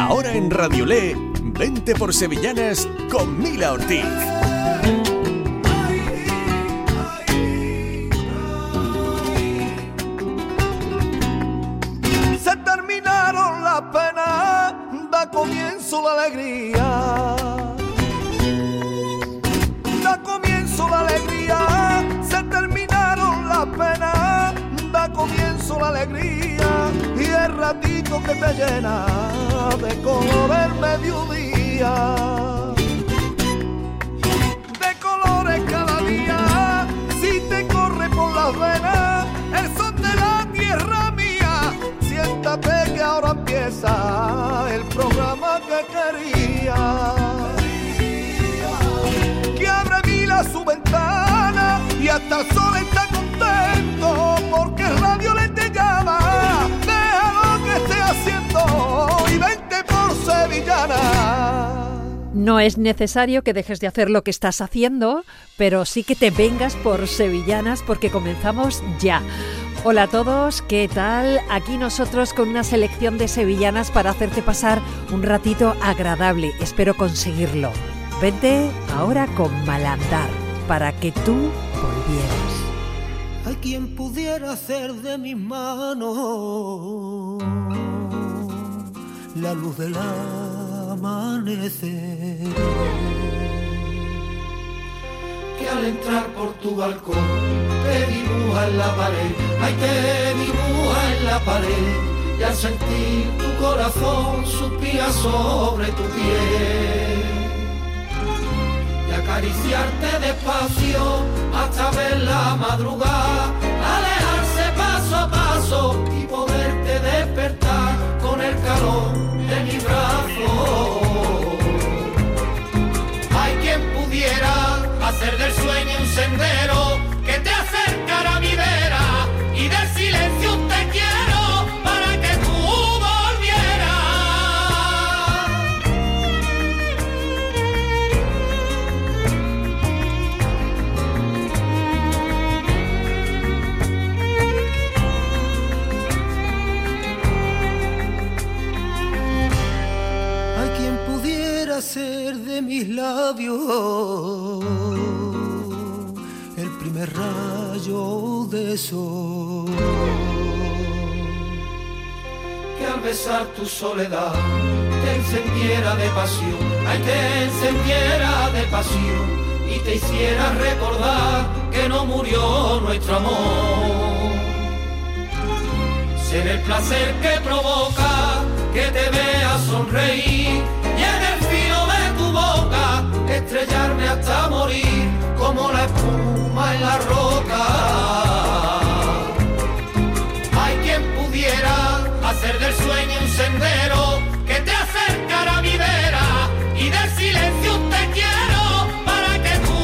Ahora en Radiolé, vente por Sevillanas con Mila Ortiz. Se terminaron las penas, da comienzo la alegría. Da comienzo la alegría, se terminaron las penas, da comienzo la alegría. Y el ratito que te llena de color el mediodía, de colores cada día, si te corre por las venas el son de la tierra mía. Siéntate que ahora empieza el programa que quería. Que abre Mila su ventana y hasta el sol está contento porque Radio le te llama. Deja lo que esté haciendo y vente por Sevillana. No es necesario que dejes de hacer lo que estás haciendo, pero sí que te vengas por Sevillanas porque comenzamos ya. Hola a todos, ¿qué tal? Aquí nosotros con una selección de sevillanas para hacerte pasar un ratito agradable. Espero conseguirlo. Vente ahora con Malandar para que tú volvieras. Hay quien pudiera hacer de mis manos la luz del amanecer, que al entrar por tu balcón te dibuja en la pared, ay, te dibuja en la pared, y al sentir tu corazón suspira sobre tu piel, y acariciarte despacio hasta ver la madrugada, alejarse paso a paso y poderte despertar con el calor de mi brazo. Hay quien pudiera hacer del sueño un sendero que te acercará a mi vera y del silencio te quiero para que tú hay quien pudiera hacer de mis labios el primer rayo de sol, que al besar tu soledad te encendiera de pasión, ay, te encendiera de pasión y te hiciera recordar que no murió nuestro amor. Ser el placer que provoca que te vea sonreír y en el filo de tu boca estrellarme hasta morir como la espuma en la roca. Hay quien pudiera hacer del sueño un sendero que te acercará a mi vera y del silencio te quiero para que tú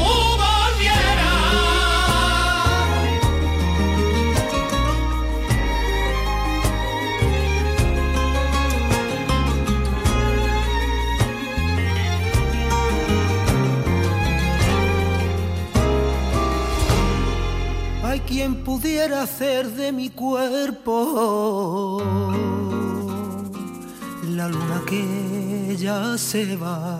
hay quien pudiera hacer de mi cuerpo la luna que ya se va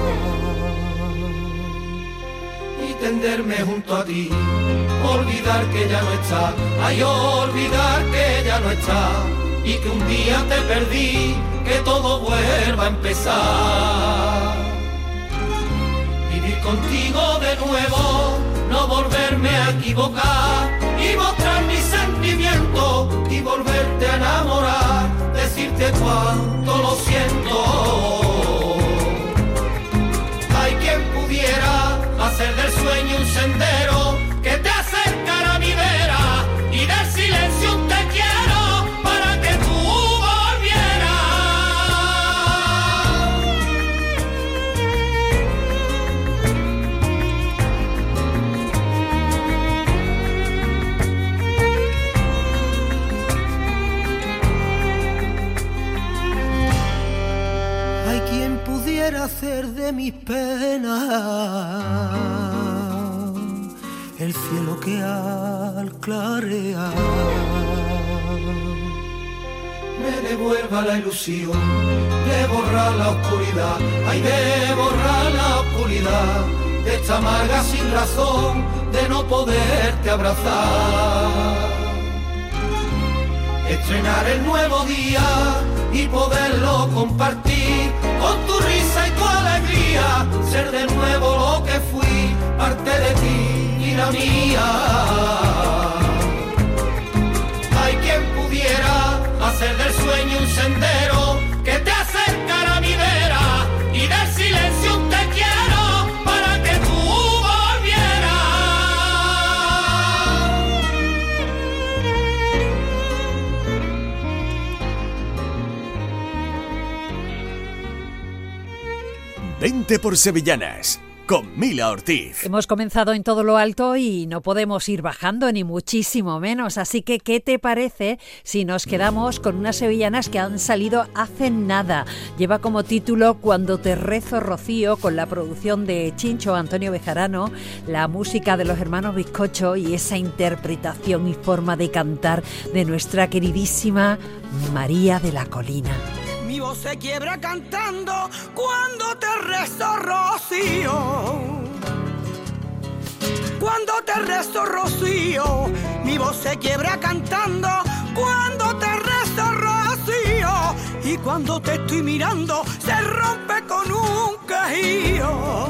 y tenderme junto a ti, olvidar que ya no está, ay, olvidar que ya no está y que un día te perdí, que todo vuelva a empezar. Vivir contigo de nuevo, no volverme a equivocar y mostrar mis sentimientos y volverte a enamorar, decirte cuánto lo siento. Hay quien pudiera hacer del sueño un sendero que te acercará a mi vera y del silencio te quiero para que tú hacer de mis penas el cielo que al clarear me devuelva la ilusión de borrar la oscuridad, ay, de borrar la oscuridad de esta amarga sin razón de no poderte abrazar. Estrenar el nuevo día y poderlo compartir con tu risa y tu alegría, ser de nuevo lo que fui, parte de ti y la mía. Hay quien pudiera hacer del sueño un sendero que te acercara a mi vera y del silencio un te quiero para que tú volvieras. 20 por Sevillanas, con Mila Ortiz. Hemos comenzado en todo lo alto y no podemos ir bajando, ni muchísimo menos. Así que, ¿qué te parece si nos quedamos con unas sevillanas que han salido hace nada? Lleva como título Cuando te rezo, Rocío, con la producción de Chincho Antonio Bejarano, la música de los hermanos Bizcocho y esa interpretación y forma de cantar de nuestra queridísima María de la Colina. Mi voz se quiebra cantando cuando te rezo, Rocío. Cuando te rezo, Rocío. Mi voz se quiebra cantando cuando te rezo, Rocío. Y cuando te estoy mirando se rompe con un quejío.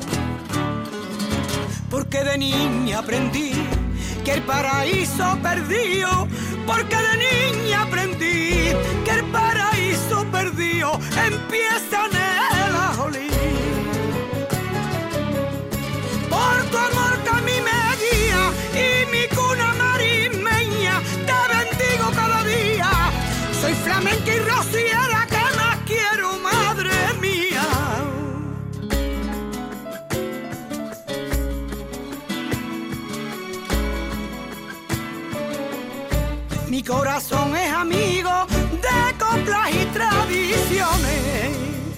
Porque de niña aprendí que el paraíso perdido, porque de niña aprendí que el paraíso perdido empieza en el ajoní. Por tu amor que a mí me guía y mi cuna marismeña, te bendigo cada día. Soy flamenca y rociera que más quiero, madre mía. Mi corazón es amigo de coplas y tradiciones,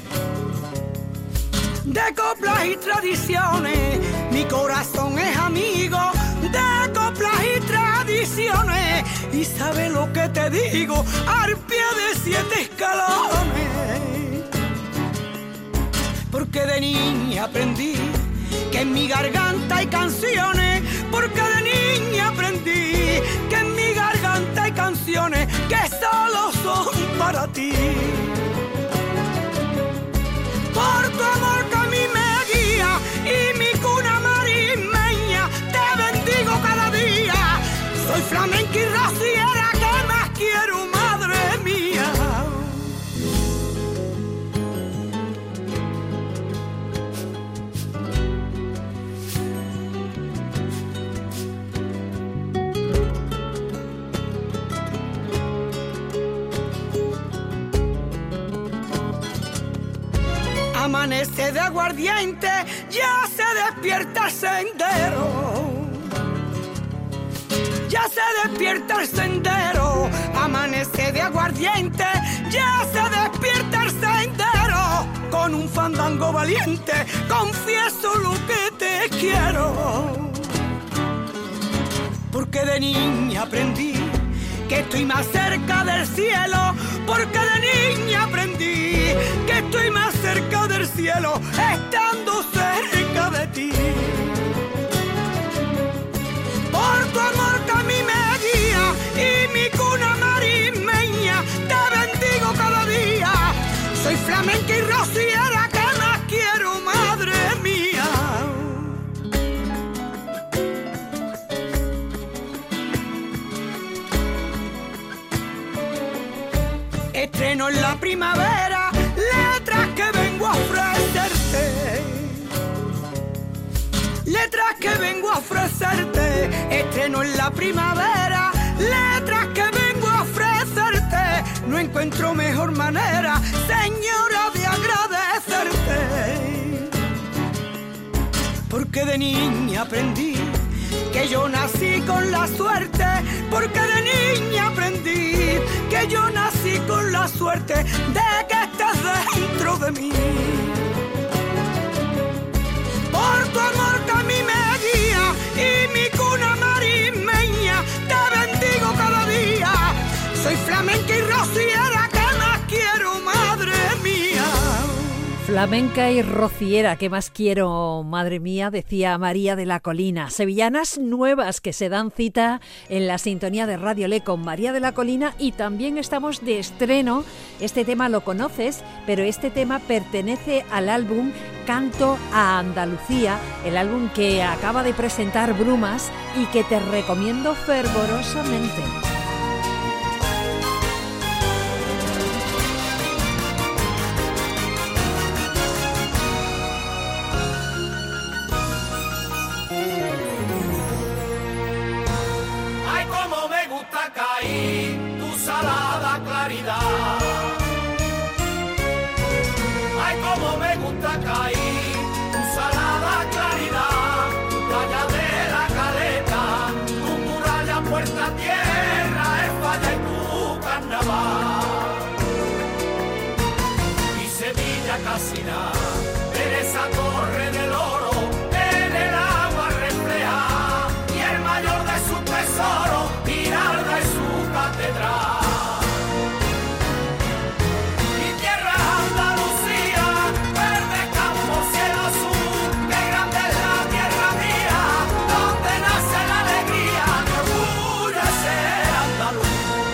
de coplas y tradiciones. Mi corazón es amigo de coplas y tradiciones. Y sabe lo que te digo, al pie de 7 escalones. Porque de niña aprendí que en mi garganta hay canciones, porque de niña aprendí que en mi garganta hay canciones que solo son para ti. Por tu amor que a mí me guía y mi cuna marismeña, te bendigo cada día. Soy flamenca y rociera que más quiero, madre mía. Amanece de aguardiente, ya se despierta el sendero. Ya se despierta el sendero. Amanece de aguardiente, ya se despierta el sendero. Con un fandango valiente, confieso lo que te quiero. Porque de niña aprendí que estoy más cerca del cielo, porque de niña aprendí que estoy más cerca del cielo estando cerca de ti. Por tu amor que a mí me guía y mi cuna marismeña, te bendigo cada día. Soy flamenca y rociera que más quiero, madre mía. Estreno en la primavera letras que vengo a ofrecerte. Letras que vengo a ofrecerte. Estreno en la primavera letras que vengo a ofrecerte. No encuentro mejor manera, señora, de agradecerte. Porque de niña aprendí que yo nací con la suerte, porque de niña aprendí que yo nací con la suerte de que estés dentro de mí. Por tu amor que a mí me guía y mi cuna marismeña, te bendigo cada día. Soy flamenca y rociera Flamenca y rociera, ¿qué más quiero, madre mía?, decía María de la Colina. Sevillanas nuevas que se dan cita en la sintonía de Radio Le con María de la Colina, y también estamos de estreno. Este tema lo conoces, pero este tema pertenece al álbum Canto a Andalucía, el álbum que acaba de presentar Brumas y que te recomiendo fervorosamente. Tu salada claridad, ay como me gusta caer, tu salada claridad, tu playa de la Caleta, tu muralla puerta tierra, España y tu carnaval, y Sevilla casi nada, en esa torre del oro, en el agua refleja, y el mayor de sus tesoros, Giralda y su catedral. Mi tierra Andalucía, verde campo, cielo azul, qué grande es la tierra mía, donde nace la alegría, mi orgullo es ser andaluz.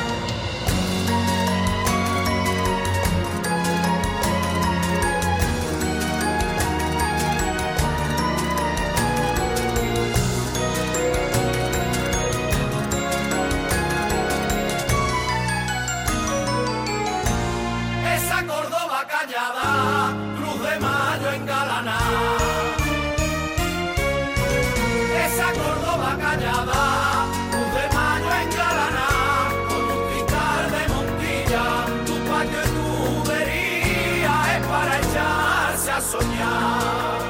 Cruz de Mayo engalaná, esa Córdoba callada, Cruz de Mayo engalaná, con un cristal de Montilla, tu paño y tu tubería es para echarse a soñar.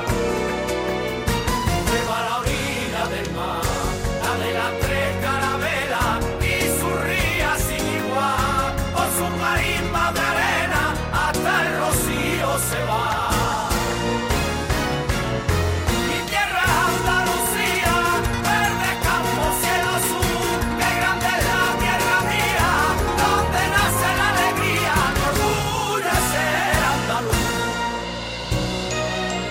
Lleva la orilla del mar, la de las tres carabelas y su ría sin igual, con sus marismas de arena hasta el rocío se va. Mi tierra Andalucía, verde campo, cielo azul, qué grande es la tierra mía, donde nace la alegría, mi orgullo es ser andaluz.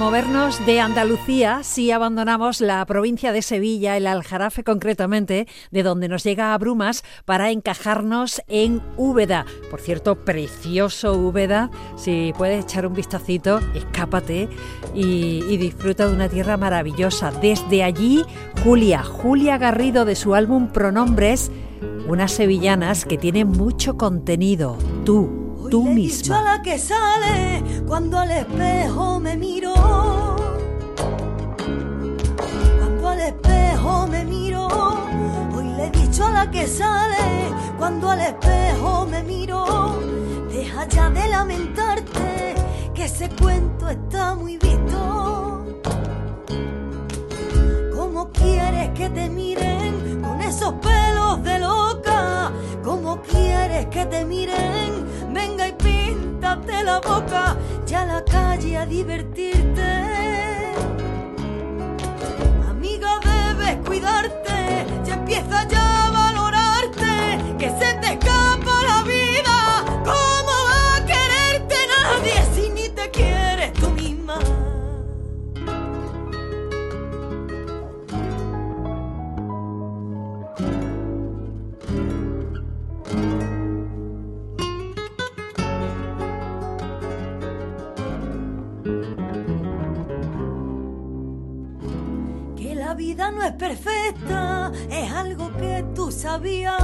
movernos de Andalucía, sí abandonamos la provincia de Sevilla, el Aljarafe concretamente, de donde nos llega a Brumas, para encajarnos en Úbeda. Por cierto, precioso Úbeda. Si puedes echar un vistacito, escápate y disfruta de una tierra maravillosa. Desde allí, Julia Garrido, de su álbum Pronombres, unas sevillanas que tienen mucho contenido. Tú le he misma. dicho a la que sale cuando al espejo me miro. Cuando al espejo me miro. Hoy le he dicho a la que sale cuando al espejo me miro. Deja ya de lamentarte, que ese cuento está muy visto. ¿Cómo quieres que te miren con esos pelos de loca? ¿Cómo quieres que te miren? Venga y píntate la boca, ya a la calle a divertirte. Amiga, debes cuidarte, ya empieza ya a valorarte, que se te escapa la vida. ¿Cómo va a quererte nadie si ni te quieres tú misma? La vida no es perfecta, es algo que tú sabías.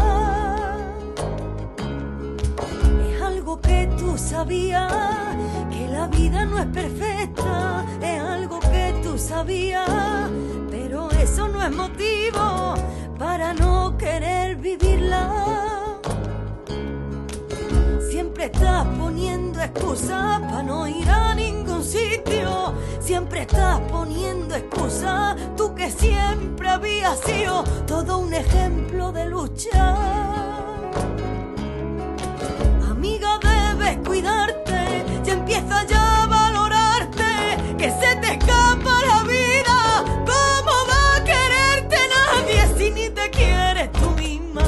Es algo que tú sabías, que la vida no es perfecta, es algo que tú sabías. Pero eso no es motivo para no querer vivirla. Siempre estás poniendo excusas para no ir a ningún sitio. Siempre estás poniendo excusas, tú que siempre habías sido todo un ejemplo de lucha. Amiga, debes cuidarte, ya empieza ya a valorarte, que se te escapa la vida. ¿Cómo va a quererte nadie si ni te quieres tú misma?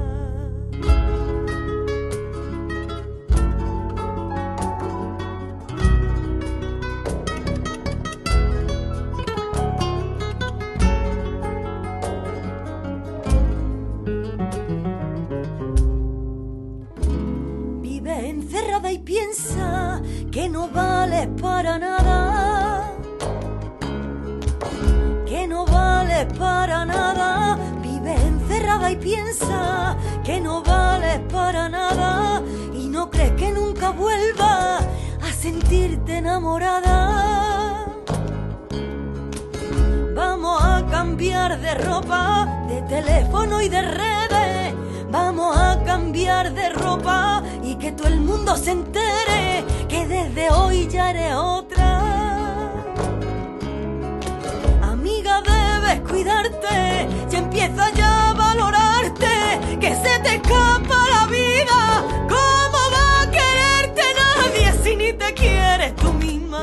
Encerrada y piensa que no vales para nada, que no vales para nada. Vive encerrada y piensa que no vales para nada, y no crees que nunca vuelvas a sentirte enamorada. Vamos a cambiar de ropa, de teléfono y de redes. Vamos a cambiar de ropa y que todo el mundo se entere que desde hoy ya eres otra. Amiga, debes cuidarte, ya empieza ya a valorarte, que se te escapa la vida. ¿Cómo va a quererte nadie si ni te quieres tú misma?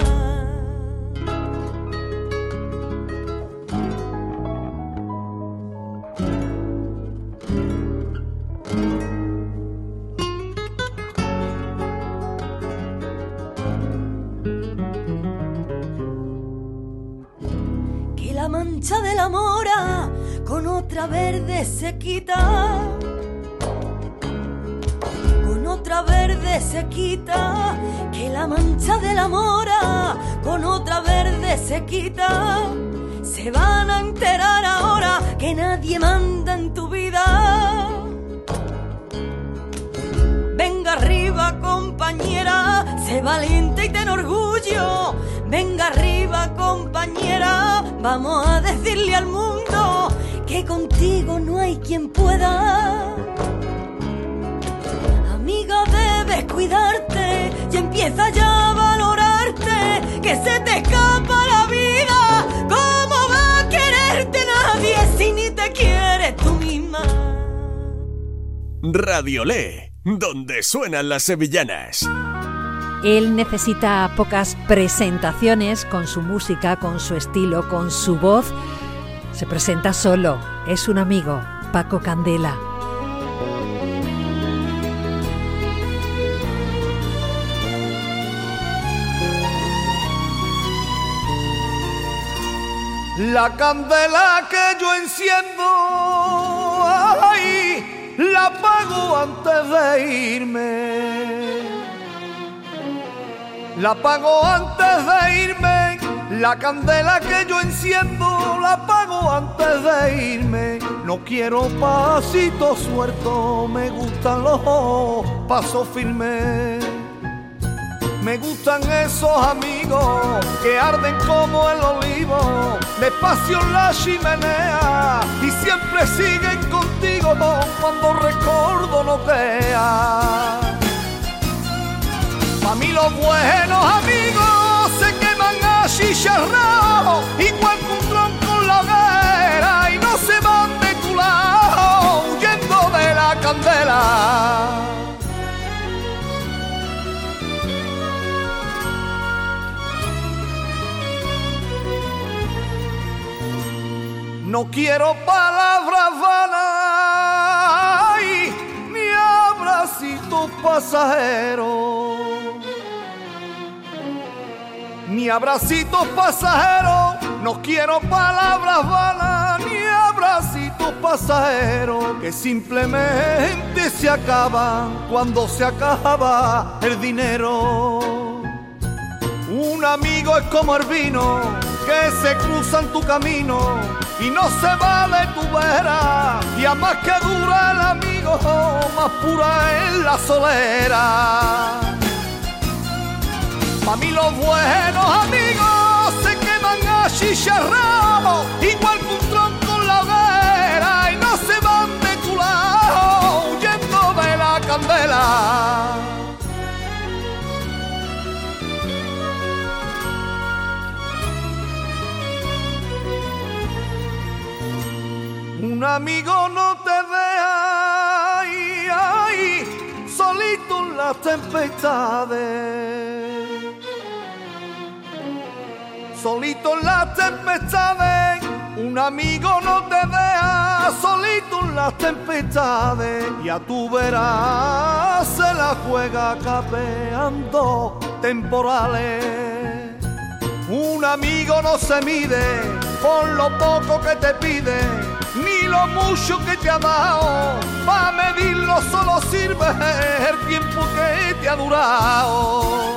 La mancha de la mora con otra verde se quita, con otra verde se quita, que la mancha de la mora con otra verde se quita. Se van a enterar ahora que nadie manda en tu vida. Venga arriba, compañera, sé valiente y ten orgullo. Venga arriba, compañera, vamos a decirle al mundo que contigo no hay quien pueda. Amiga, debes cuidarte, y empieza ya a valorarte, que se te escapa la vida. ¿Cómo va a quererte nadie si ni te quieres tú misma? Radiolé, donde suenan las sevillanas. Él necesita pocas presentaciones con su música, con su estilo, con su voz. Se presenta solo, es un amigo, Paco Candela. La candela que yo enciendo, ay, la apago antes de irme. La apago antes de irme. La candela que yo enciendo, la apago antes de irme. No quiero pasitos sueltos, me gustan los pasos firmes. Me gustan esos amigos que arden como el olivo, despacio en la chimenea y siempre siguen contigo cuando recuerdo no queda. Pa' mí los buenos amigos se queman achicharrados, igual que un tronco en la hoguera, y no se van de tu lado huyendo de la candela. No quiero palabras vanas ni abracitos pasajeros. Ni abracitos pasajeros, no quiero palabras vanas ni abracitos pasajeros que simplemente se acaban cuando se acaba el dinero. Un amigo es como el vino que se cruza en tu camino y no se va de tu vera, y a más que dura el amigo, más pura es la solera. Pa' mí los buenos amigos se queman achicharrados, igual que un tronco en la hoguera, y no se van de tu lado huyendo de la candela. Un amigo no te deja ay, solito en las tempestades. Solito en las tempestades, un amigo no te deja solito en las tempestades. Y a tu verás se la juega capeando temporales. Un amigo no se mide por lo poco que te pide, ni lo mucho que te ha dado. Pa' medirlo solo sirve el tiempo que te ha durado.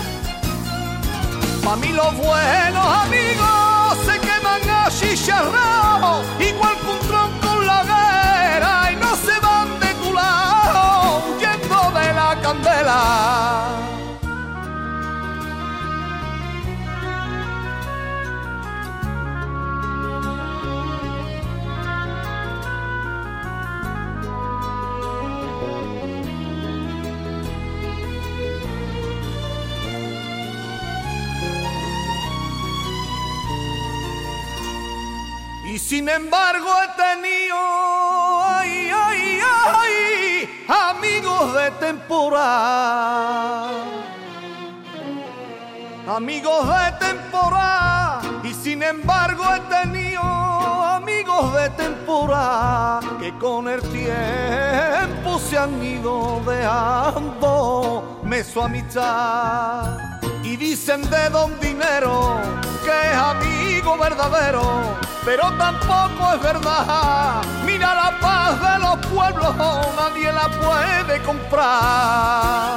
Pa' mí los buenos amigos se queman achicharrados, igual que un tronco en la hoguera, y no se van de tu lado huyendo de la candela. Y sin embargo he tenido amigos de temporada. Amigos de temporada. Y sin embargo he tenido amigos de temporada que con el tiempo se han ido dejándome su amistad. Y dicen de don Dinero que es amigo verdadero, pero tampoco es verdad. Mira, la paz de los pueblos nadie la puede comprar.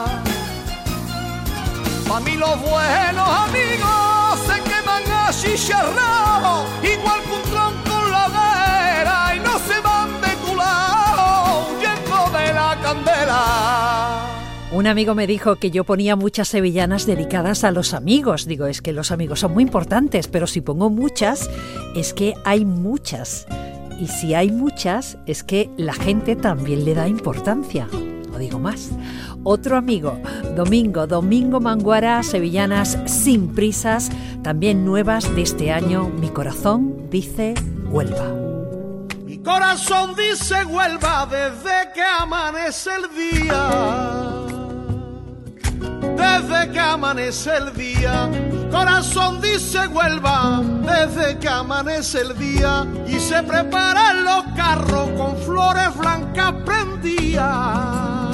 Pa' mí los buenos amigos se queman achicharrados, igual que un tronco en la hoguera, y no se van de tu lado huyendo de la candela. Un amigo me dijo que yo ponía muchas sevillanas dedicadas a los amigos. Digo, es que los amigos son muy importantes, pero si pongo muchas, es que hay muchas. Y si hay muchas, es que la gente también le da importancia. No digo más. Otro amigo, Domingo Manguara, sevillanas sin prisas, también nuevas de este año. Mi corazón dice Huelva. Mi corazón dice Huelva desde que amanece el día. Desde que amanece el día, mi corazón dice Huelva, desde que amanece el día, y se preparan los carros con flores blancas prendidas.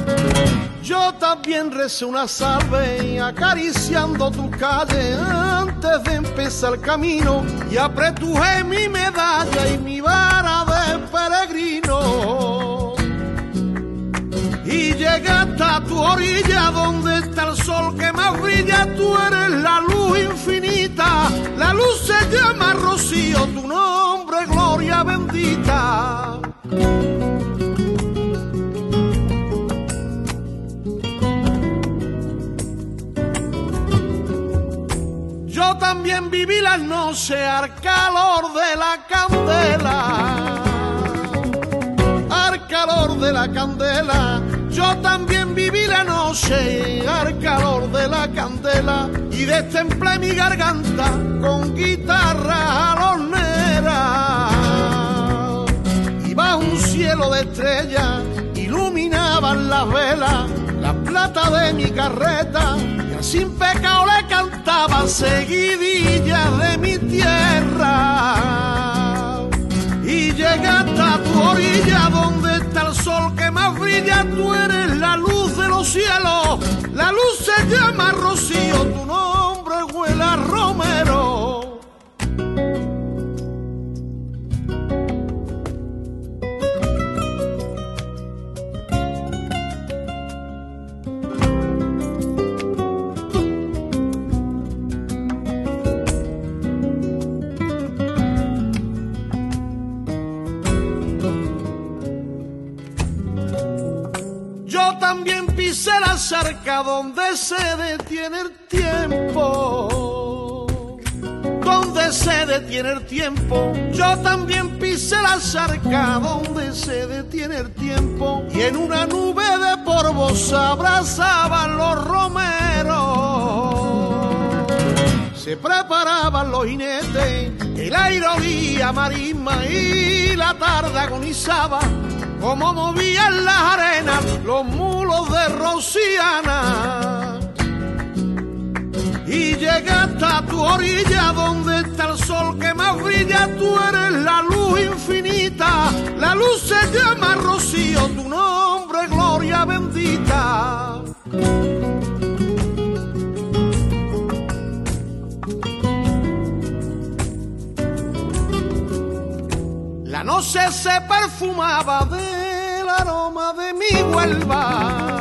Yo también recé una salve acariciando tu calle antes de empezar el camino y apretujé mi medalla y mi vara de peregrino. Y llegué hasta tu orilla donde está el sol que más brilla, tú eres la luz infinita, la luz se llama Rocío, tu nombre gloria bendita. Yo también viví las noches al calor de la candela, al calor de la candela. Yo también viví la noche al calor de la candela y destemplé mi garganta con guitarra jalonera. Y bajo un cielo de estrellas iluminaban las velas, la plata de mi carreta, y sin pecado le cantaba seguidillas de mi tierra. Y llegué hasta tu orilla donde está el sol que más brilla, tú eres la luz de los cielos, la luz se llama Rocío, tu nombre huele a romero. También pisé la charca donde se detiene el tiempo, donde se detiene el tiempo. Yo también pisé la charca donde se detiene el tiempo y en una nube de polvo se abrazaban los romeros. Se preparaban los jinetes, el aire olía a marisma y la tarde agonizaba como movían las arenas los mulos de Rociana. Y llegué hasta tu orilla donde está el sol que más brilla, tú eres la luz infinita, la luz se llama Rocío, tu nombre gloria bendita. La noche se perfumaba del aroma de mi Huelva,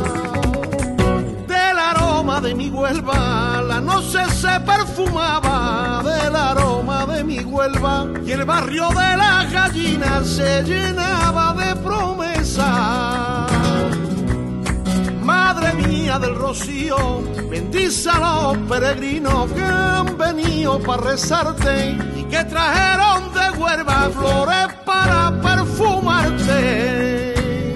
del aroma de mi Huelva. La noche se perfumaba del aroma de mi Huelva y el barrio de las gallinas se llenaba de promesas. Madre mía del Rocío, bendice a los peregrinos que han venido para rezarte y que trajeron de Huelva flores para perfumarte.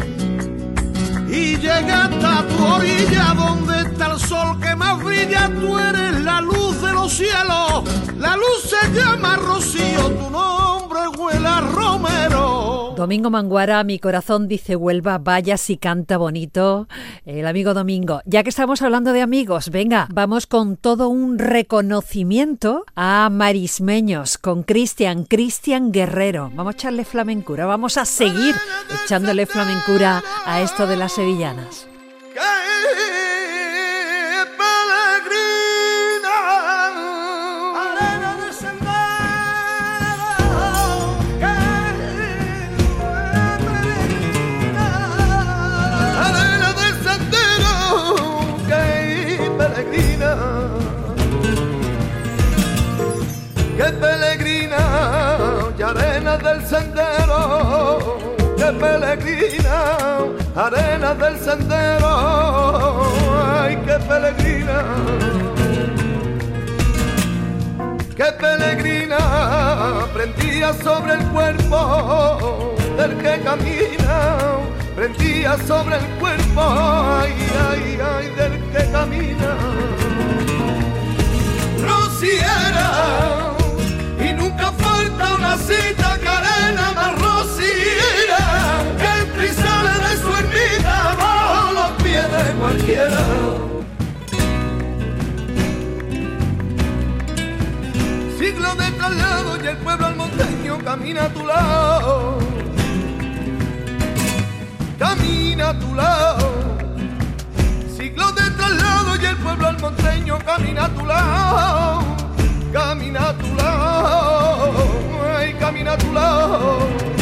Y llegué hasta tu orilla donde está el sol que más brilla, tú eres la luz de los cielos, la luz se llama Rocío, tu nombre huele a romero. Domingo Manguara, mi corazón dice Huelva, vaya si canta bonito el amigo Domingo. Ya que estamos hablando de amigos, venga, vamos con todo un reconocimiento a marismeños, con Cristian Guerrero. Vamos a echarle flamencura, vamos a seguir echándole flamencura a esto de las sevillanas. Que peregrina y arena del sendero, que peregrina, arena del sendero, ay, que peregrina, prendía sobre el cuerpo del que camina, prendía sobre el cuerpo, ay, ay, ay, del que camina. Rociera, y nunca falta una cita, carena más rociera, que entra y sale de su ermita bajo los pies de cualquiera. Siglos de traslado y el pueblo almonteño camina a tu lado, camina a tu lado. Siglos de traslado y el pueblo almonteño camina a tu lado. camina a tu lado, ay, camina a tu lado,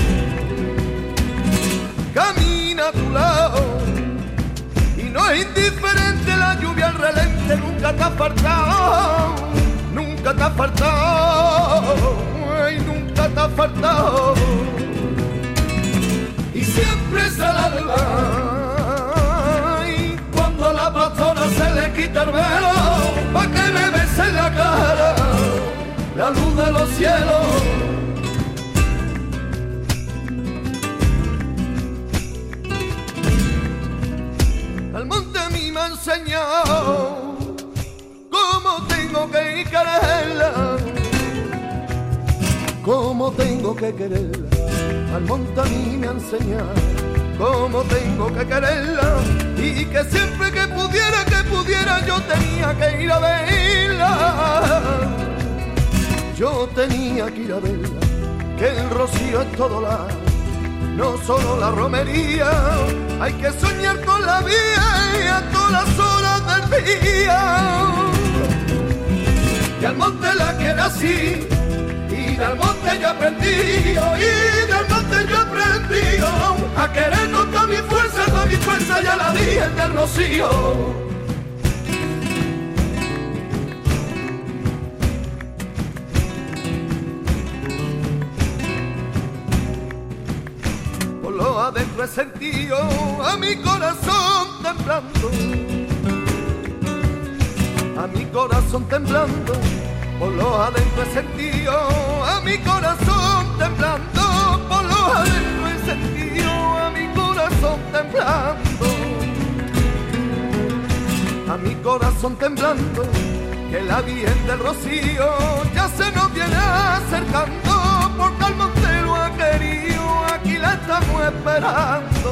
camina a tu lado, y no es indiferente la lluvia, el relente, nunca te ha faltado, nunca te ha faltado, ay, nunca te ha faltado, y siempre se la ay, cuando la pastora se le quita el velo, pa' que me bese en la cara la luz de los cielos. El monte a mí me ha enseñado cómo tengo que quererla, cómo tengo que quererla. Al monte a mí me ha enseñado cómo tengo que quererla, y que siempre que pudiera yo tenía que ir a verla, yo tenía que ir a verla, que el rocío es todo lado, no solo la romería, hay que soñar con la vida y a todas las horas del día, y al monte la quiero así, y del monte yo aprendí, y del monte yo aprendí a querer con toda mi fuerza ya la dije del rocío. Por lo adentro he sentido a mi corazón temblando, a mi corazón temblando. Por lo adentro he sentido a mi corazón temblando, por lo adentro he sentido a mi corazón temblando, a mi corazón temblando, que la Virgen del Rocío ya se nos viene acercando, porque al monte lo ha querido, aquí la estamos esperando.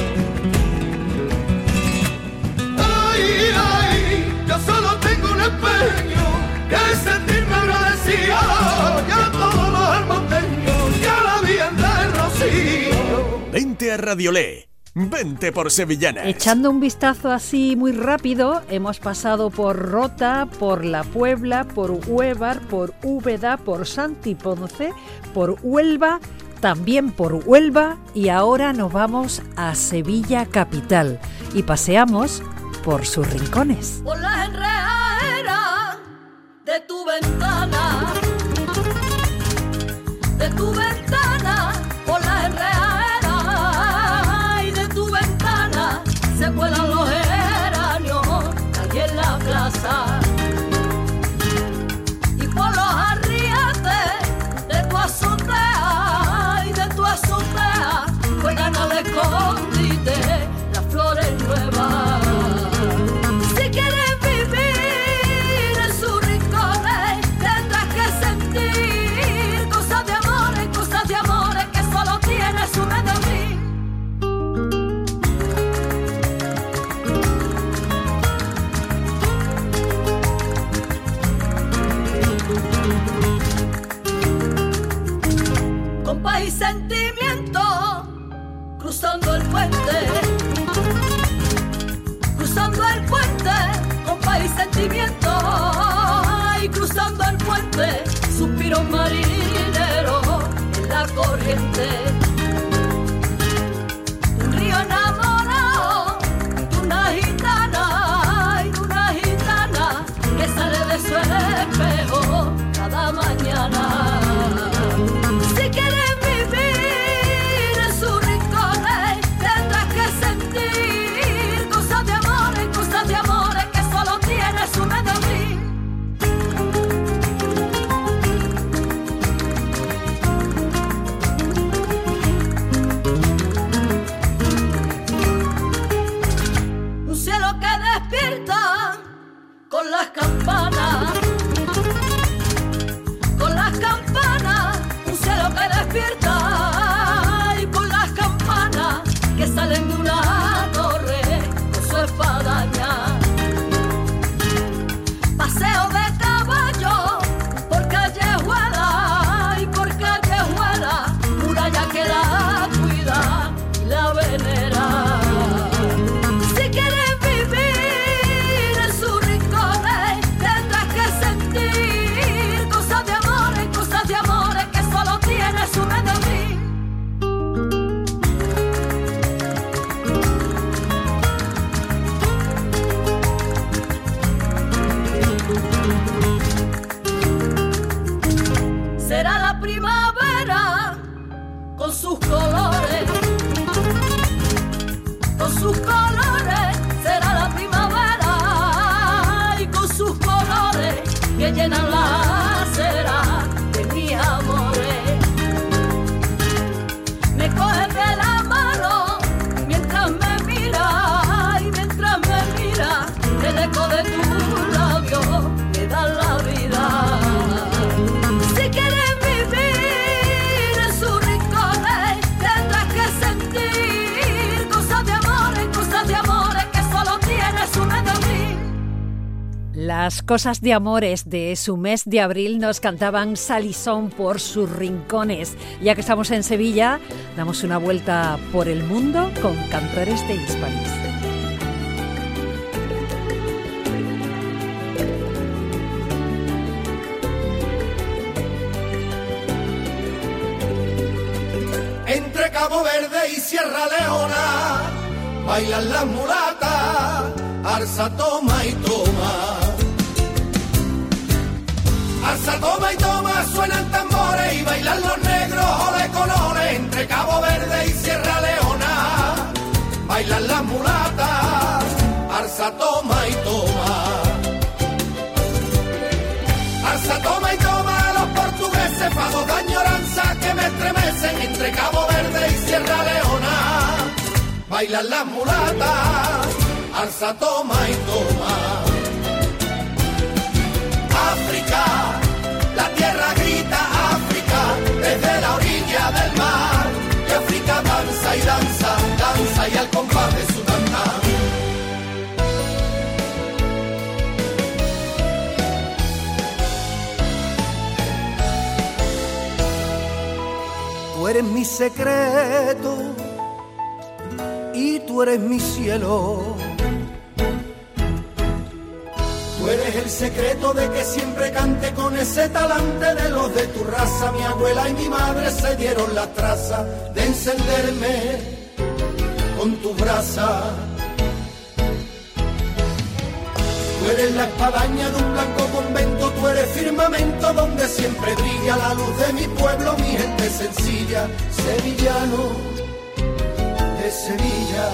Ay, ay, yo solo tengo un empeño, que sentirme agradecido, ya todos los almonteños, ya la Virgen del Rocío. Vente a Radiolé, vente por Sevillanas. Echando un vistazo así muy rápido, hemos pasado por Rota, por La Puebla, por Huévar, por Úbeda, por Santiponce, por Huelva, también por Huelva, y ahora nos vamos a Sevilla capital y paseamos por sus rincones. Por las enredaderas de tu ventana, por las enredaderas y de tu ventana se cuelan los geranios aquí en la plaza, y por los arriates de tu azotea y de tu azotea juegan al escondite las flores nuevas. Si quieres vivir en sus rincones, tendrás que sentir cosas de amores que solo tiene su Medellín. Con paz y sentimiento, cruzando el puente, con paz y sentimiento, y cruzando el puente, suspiro marinero en la corriente. Un río enamorado de una gitana que sale de su espejo cada mañana. Si quieres vivir en sus rincones, tendrás que sentir cosas de amores que solo tiene su Medellín. colores, con sus colores será la primavera y con sus colores que llenan la acera de mis amores. Me coges de la mano mientras me mira y mientras me mira el eco de tus labios me da la vida. Si quieres vivir en sus rincones tendrás que sentir cosas de amores que solo tiene su mes de abril. Las cosas de amores de su mes de abril nos cantaban Salisón por sus rincones. Ya que estamos en Sevilla, damos una vuelta por el mundo con cantores de Hispalis. Entre Cabo Verde y Sierra Leona bailan las mulatas, alza, toma y toma. Alza, toma y toma, suenan tambores y bailan los negros, ole con ole. Entre Cabo Verde y Sierra Leona bailan las mulatas, alza, toma y toma. Alza, toma y toma, los portugueses, fados de añoranza que me estremecen. Entre Cabo Verde y Sierra Leona bailan las mulatas, alza, toma y toma. África, la tierra grita África, desde la orilla del mar. Y África danza y danza, danza y al compás de su tantán. Tú eres mi secreto y tú eres mi cielo. Tú eres el secreto de que siempre cante con ese talante de los de tu raza. Mi abuela y mi madre se dieron la traza de encenderme con tu brasa. Tú eres la espadaña de un blanco convento, tú eres firmamento donde siempre brilla la luz de mi pueblo, mi gente sencilla, sevillano de Sevilla.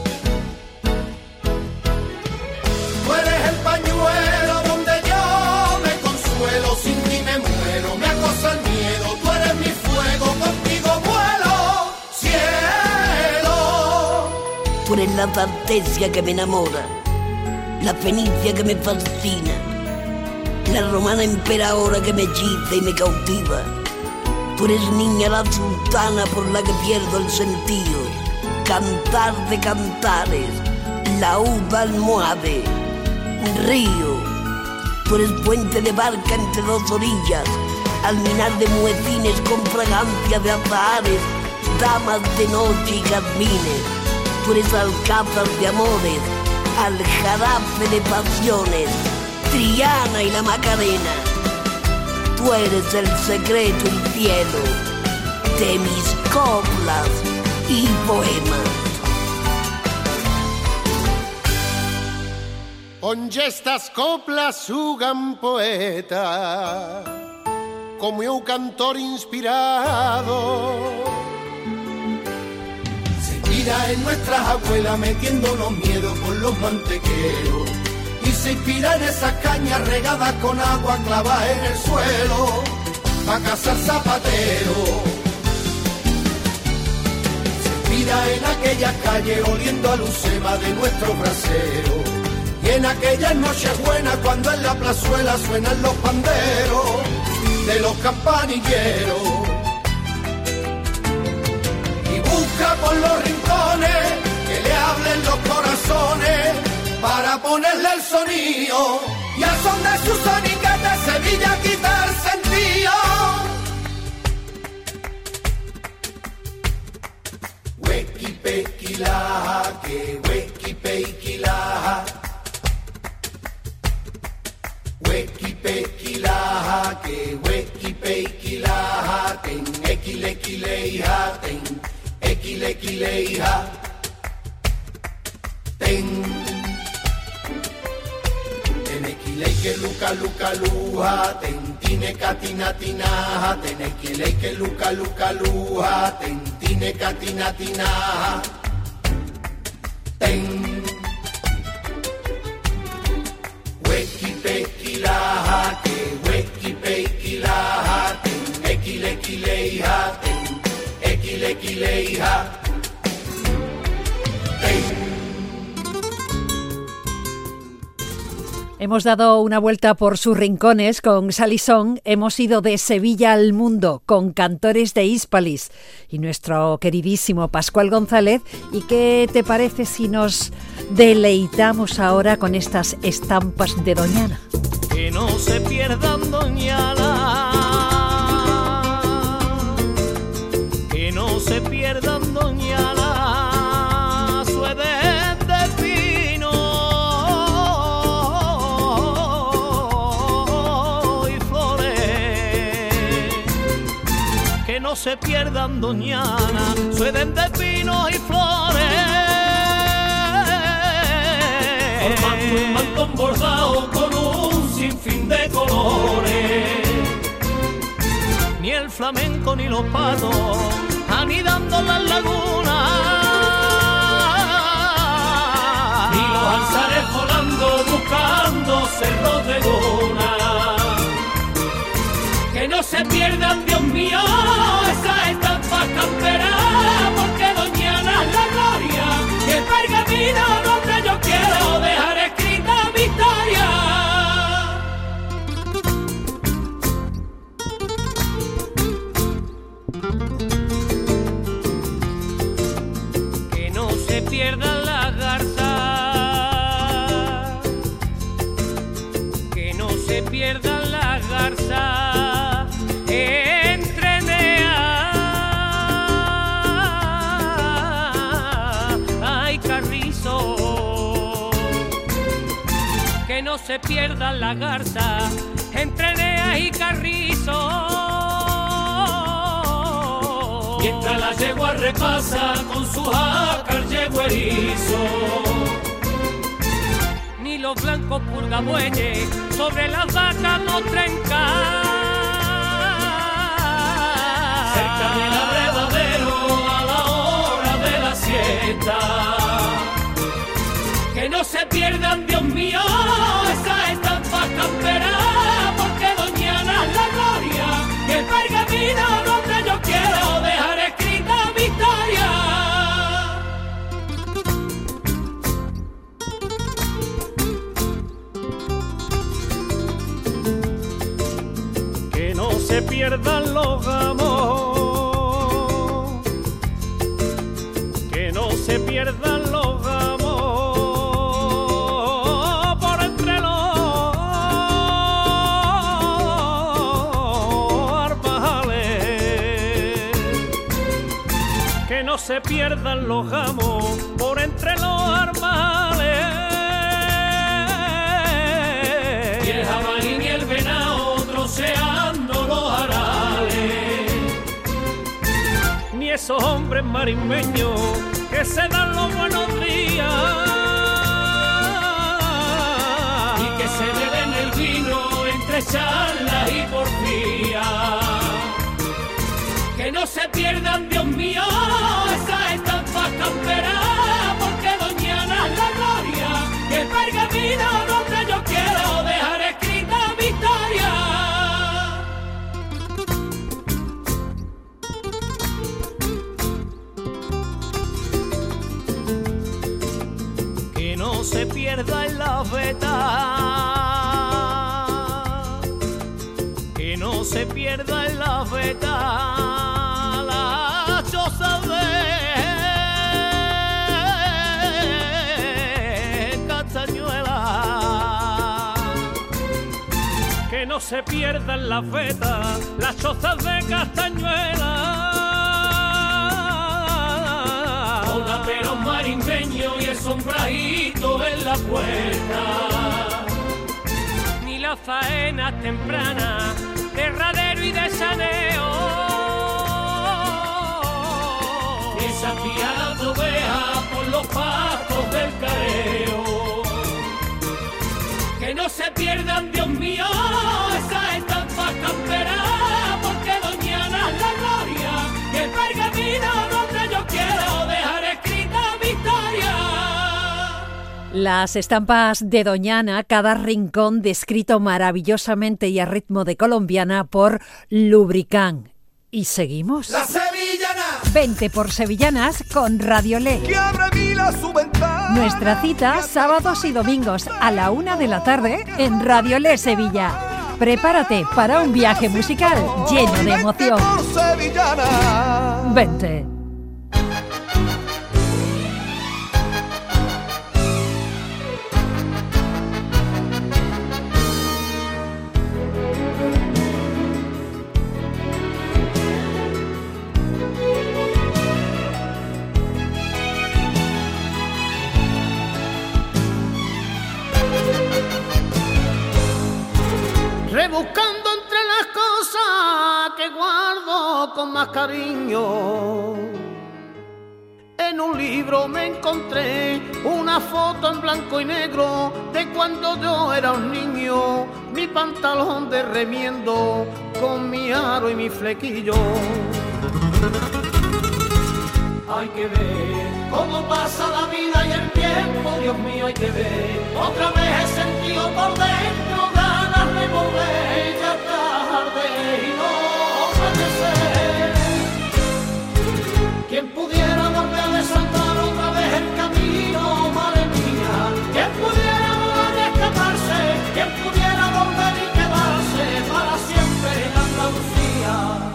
Tú eres el pañuelo donde yo me consuelo, sin ti me muero, me acosa el miedo, tú eres mi fuego, contigo vuelo, cielo. Tú eres la fantasía que me enamora, la fenicia que me fascina, la romana emperadora que me hechiza y me cautiva. Tú eres niña la sultana por la que pierdo el sentido, cantar de cantares, laúd almohade, río. Tú eres puente de barca entre dos orillas, alminar de muecines con fragancia de azahares, damas de noche y jazmines. Tú eres alcázar de amores, aljarafe de pasiones, Triana y la Macarena. Tú eres el secreto y cielo de mis coplas y poemas. Onde estas coplas sugan poeta, como un cantor inspirado. Se inspira en nuestras abuelas metiéndonos miedo con los mantequeros y se inspira en esas cañas regadas con agua clavada en el suelo pa' cazar zapateros. Se inspira en aquellas calles oliendo a lucema de nuestros braseros y en aquellas noches buenas cuando en la plazuela suenan los panderos de los campanilleros. Y busca por los rincones que le hablen los corazones para ponerle el sonido y al son de su soniquete Sevilla quitar sentido. Huequi pequilaja, que huequi pequilaja. Huequi pequilaja, que huequi pequilaja. Ten equilequileija, ten equilequileija. Ten que luca luca luja, ten tine catina tinaja, ten que luca luca luja, ten Tinecatina, ten. Huequi pequi la que huequi pequi la ten. Equilequileija, ten. Equilequileija, ten. Hemos dado una vuelta por sus rincones con Sally Song, hemos ido de Sevilla al mundo con Cantores de Hispalis y nuestro queridísimo Pascual González. ¿Y qué te parece si nos deleitamos ahora con estas estampas de Doñana? Que no se pierdan Doñana, que no se pierdan Doñana, su edén de pino y flores. Que no se pierdan Doñana, su edén de pino y flores. Formando un mantón bordado con un sinfín de colores. Ni el flamenco ni los patos anidando en las lagunas, ni los alzares volando buscando cerros de luna. Que no se pierdan, Dios mío, esas estampas camperas, porque Doñana es la gloria y el pergamino donde yo quiero dejar escrita mi historia. Que no se pierdan las garzas, que no se pierdan las garzas entre Neas, ay carrizo. Que no se pierdan las garzas entre Neas y carrizo. Mientras la yegua repasa con su jácar yegüerizo, ni los blancos purgabueyes sobre las vacas no trencan. Cerca del abrevadero a la hora de la siesta. Que no se pierdan, Dios mío, esas estampas camperas, porque Doñana es la gloria y el pergamino donde yo quiero dejar escrita mi historia. Que no se pierdan los gamos, que no se pierdan los gamos por entre los armajales. Que no se pierdan los gamos por entre los armajales. Y el jabalí ni el venado troceando los arales, ni esos hombres marismeños que se dan los buenos días y que se beben el vino entre charlas y porfías. Que no se pierdan, Dios mío, esas estampas camperas, porque Doñana es la gloria y el pergamino donde yo quiero dejar escrita mi historia. Que no se pierda en la veta, que no se pierda en la veta la choza de Castañuela. Que no se pierda en la veta las chozas de Castañuela. Con aperos marismeños y el sombrajito en la puerta, ni las faenas tempranas de radero y de saneo, ni esas piadas de ovejas por los pastos del careo. Que no se pierdan, Dios mío, esas estampas camperas, porque Doñana es la gloria y el pergamino donde Las estampas de Doñana, cada rincón descrito maravillosamente y a ritmo de colombiana por Lubricán. Y seguimos. La sevillana. Vente por Sevillanas con Radio Le. Que abre Mila su ventana. Nuestra cita sábados y domingos a la 1 de la tarde en Radio Le Sevilla. Prepárate para un viaje musical lleno de emoción. Vente por Sevillana. Vente. Rebuscando entre las cosas que guardo con más cariño, en un libro me encontré una foto en blanco y negro de cuando yo era un niño, mi pantalón de remiendo con mi aro y mi flequillo. Hay que ver cómo pasa la vida y el tiempo, Dios mío, hay que ver. Otra vez he sentido por dentro ganas de volver, ya tarde y no puede ser. Quien pudiera volver a desatar otra vez el camino, madre mía. Quien pudiera volver a escaparse, quien pudiera volver y quedarse para siempre en Andalucía.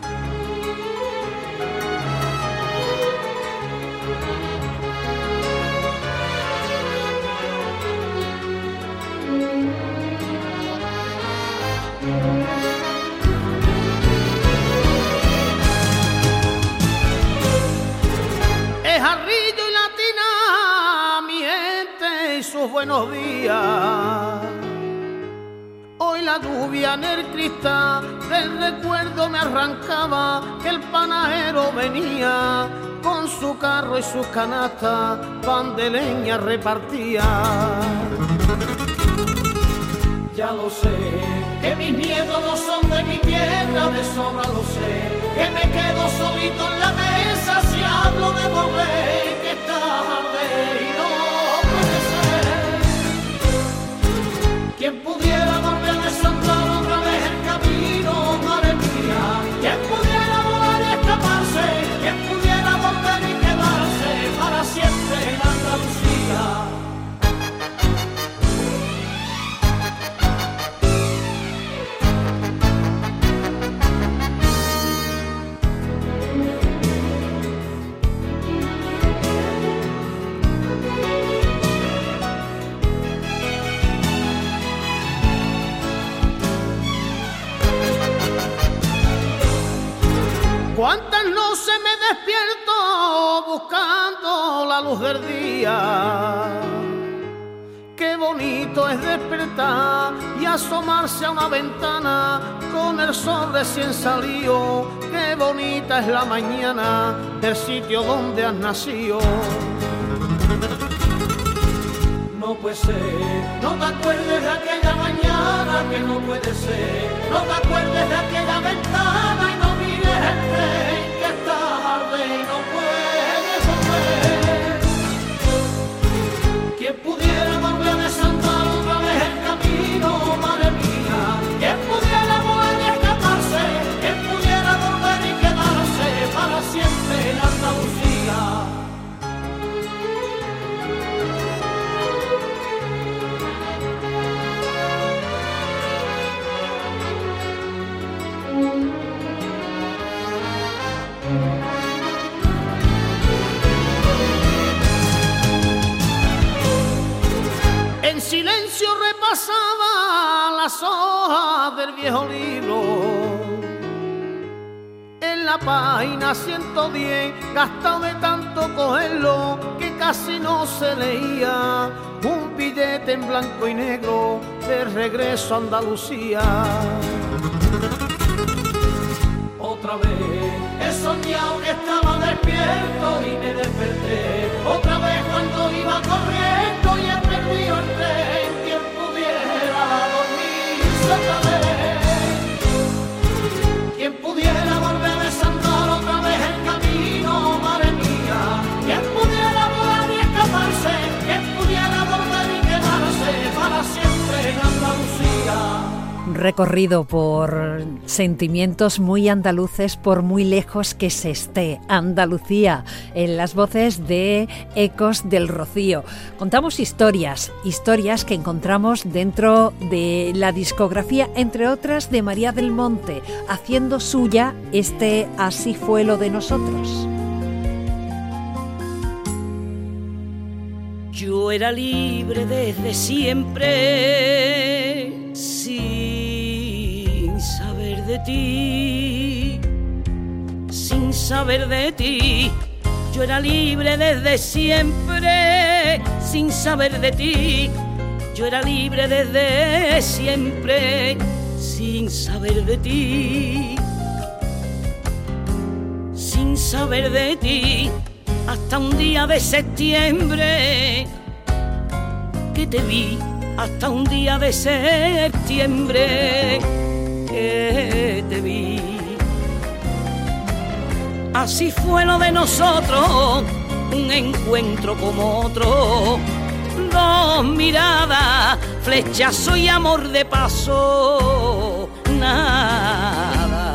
Es Jarrillo y Latina, mi gente y sus buenos días. Hoy la lluvia en el cristal del recuerdo me arrancaba que el panadero venía con su carro y sus canastas, pan de leña repartía. Ya lo sé, que mis nietos no son de mi tierra, de sobra lo sé, que me quedo solito en la mesa si hablo de volver, que es tarde y no puede ser. Quien pudiera volver a desatar otra vez el camino, madre mía, quien pudiera volar y escaparse, quien pudiera volver y quedarse para siempre en Andalucía. Cuántas noches me despierto buscando la luz del día. Qué bonito es despertar y asomarse a una ventana con el sol recién salido. Qué bonita es la mañana del sitio donde has nacido. No puede ser, no te acuerdes de aquella mañana, que no puede ser. No te acuerdes de aquella ventana y no mires el tren, que es tarde y no puedes volver. Quien pudiera volver a desatar otra vez el camino, madre mía. Quien pudiera volar y escaparse, quien pudiera volver y quedarse para siempre en Andalucía. En silencio repasaba las hojas del viejo libro. En la página 110, gastado de tanto cogerlo, que casi no se leía. Un billete en blanco y negro de regreso a Andalucía. Otra vez he soñado que estaba despierto y me desperté. Otra vez cuando iba corriendo y he perdido el tren. Quien pudiera dormirse otra vez, quien pudiera volver a desatar otra vez el camino, madre mía. Quien pudiera volar y escaparse, quien pudiera volver recorrido por sentimientos muy andaluces, por muy lejos que se esté. Andalucía, en las voces de Ecos del Rocío. Contamos historias que encontramos dentro de la discografía, entre otras, de María del Monte, haciendo suya este Así fue lo de nosotros. Yo era libre desde siempre, sin saber de ti, sin saber de ti. Yo era libre desde siempre, sin saber de ti. Yo era libre desde siempre, sin saber de ti, sin saber de ti. Hasta un día de septiembre que te vi, hasta un día de septiembre que te vi. Así fue lo de nosotros, un encuentro como otro, dos miradas, flechazo y amor de paso, nada.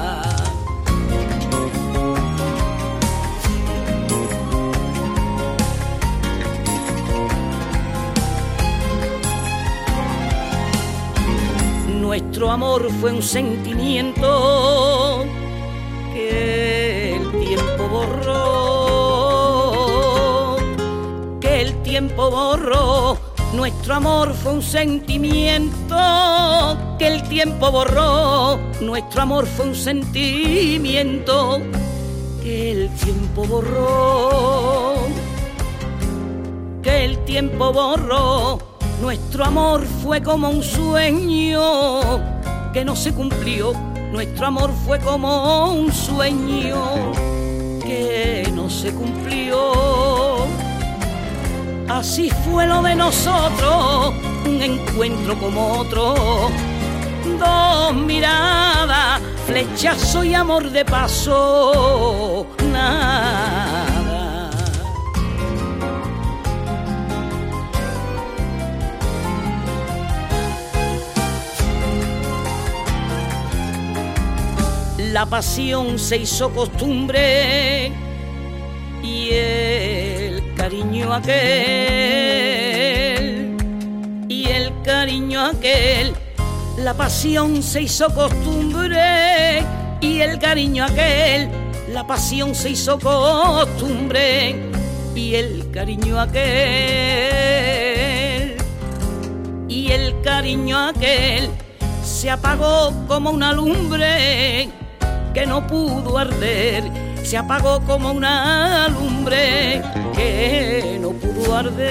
Nuestro amor fue un sentimiento que el tiempo borró, que el tiempo borró. Nuestro amor fue un sentimiento que el tiempo borró. Nuestro amor fue un sentimiento que el tiempo borró, que el tiempo borró. Nuestro amor fue como un sueño que no se cumplió. Nuestro amor fue como un sueño que no se cumplió. Así fue lo de nosotros, un encuentro como otro, dos miradas, flechazo y amor de paso, nada. La pasión se hizo costumbre y el cariño aquel, y el cariño aquel. La pasión se hizo costumbre y el cariño aquel. La pasión se hizo costumbre y el cariño aquel, y el cariño aquel se apagó como una lumbre que no pudo arder, se apagó como una lumbre que no pudo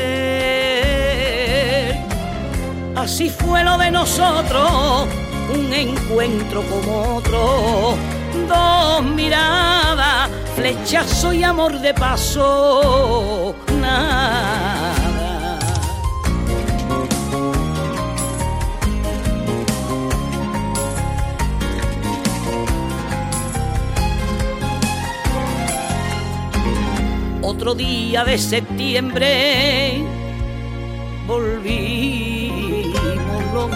arder. Así fue lo de nosotros, un encuentro como otro, dos miradas, flechazo y amor de paso, nada. Otro día de septiembre volvimos los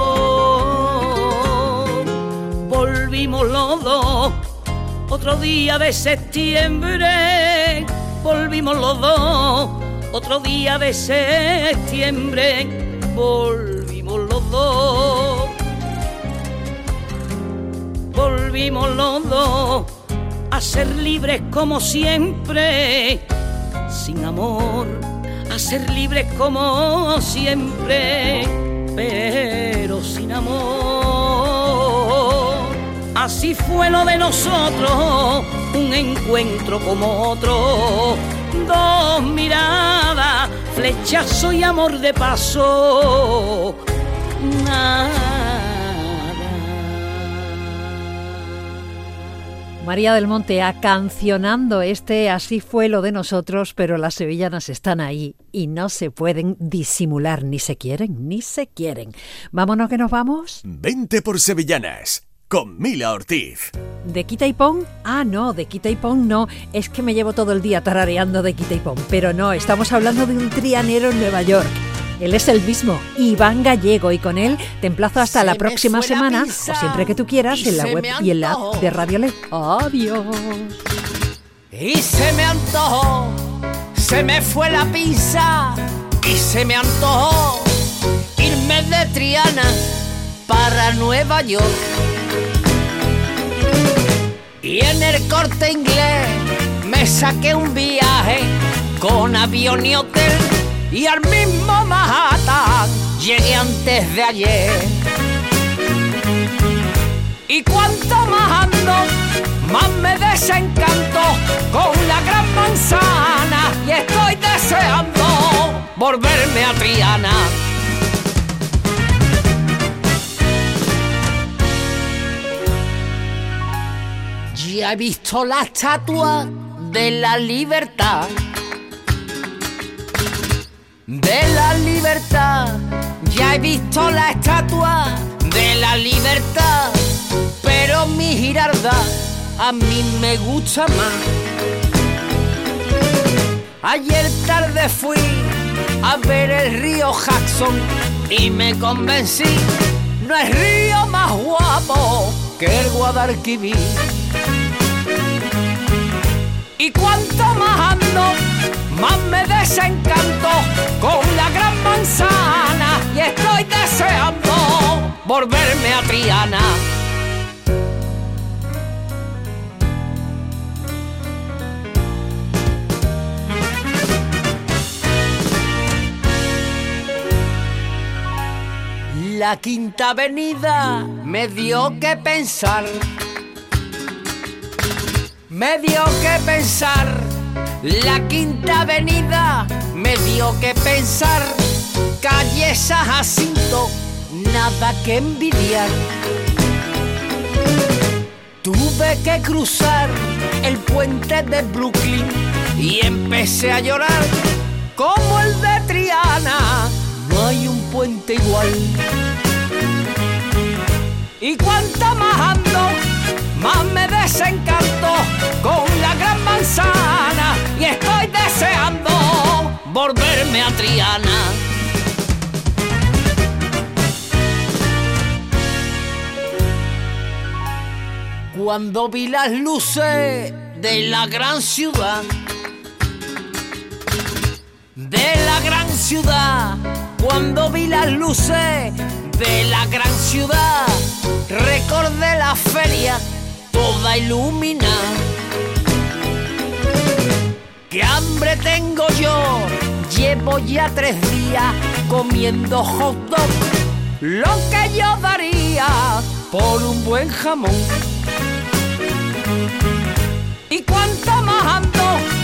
dos, volvimos los dos. Otro día de septiembre volvimos los dos. Otro día de septiembre volvimos los dos, volvimos los dos. A ser libres como siempre, sin amor, a ser libres como siempre, pero sin amor. Así fue lo de nosotros, un encuentro como otro, dos miradas, flechazo y amor de paso, nada. María del Monte acancionando este Así fue lo de nosotros, pero las sevillanas están ahí y no se pueden disimular, ni se quieren, ni se quieren. Vámonos que nos vamos. Vente por Sevillanas, con Mila Ortiz. ¿De Quita y Pon? Ah, no, de Quita y Pon no. Es que me llevo todo el día tarareando de Quita y Pon. Pero no, estamos hablando de un trianero en Nueva York. Él es el mismo, Iván Gallego, y con él te emplazo hasta la próxima semana, o siempre que tú quieras, en la web y en la app de Radio LED. Adiós. Y se me antojó, se me fue la pizza y se me antojó irme de Triana para Nueva York. Y en el Corte Inglés me saqué un viaje con avión y hotel, y al mismo Manhattan llegué antes de ayer. Y cuanto más ando, más me desencanto con la Gran Manzana, y estoy deseando volverme a Triana. Ya he visto la estatua de la libertad, de la libertad. Ya he visto la estatua de la libertad, pero mi Giralda a mí me gusta más. Ayer tarde fui a ver el río Jackson y me convencí, no es río más guapo que el Guadalquivir. Y cuanto más ando, más me desencanto con la Gran Manzana, y estoy deseando volverme a Triana. La Quinta Avenida me dio que pensar, me dio que pensar. La Quinta Avenida me dio que pensar. Calle San Jacinto, nada que envidiar. Tuve que cruzar el puente de Brooklyn y empecé a llorar como el de Triana. No hay un puente igual. Y cuanto más ando, más me desencanto con la Gran Manzana, y estoy deseando volverme a Triana. Cuando vi las luces de la gran ciudad, de la gran ciudad, cuando vi las luces de la gran ciudad, recordé la feria toda iluminada. ¡Qué hambre tengo yo! Llevo ya 3 días comiendo hot dog, lo que yo daría por un buen jamón. Y cuanto más ando,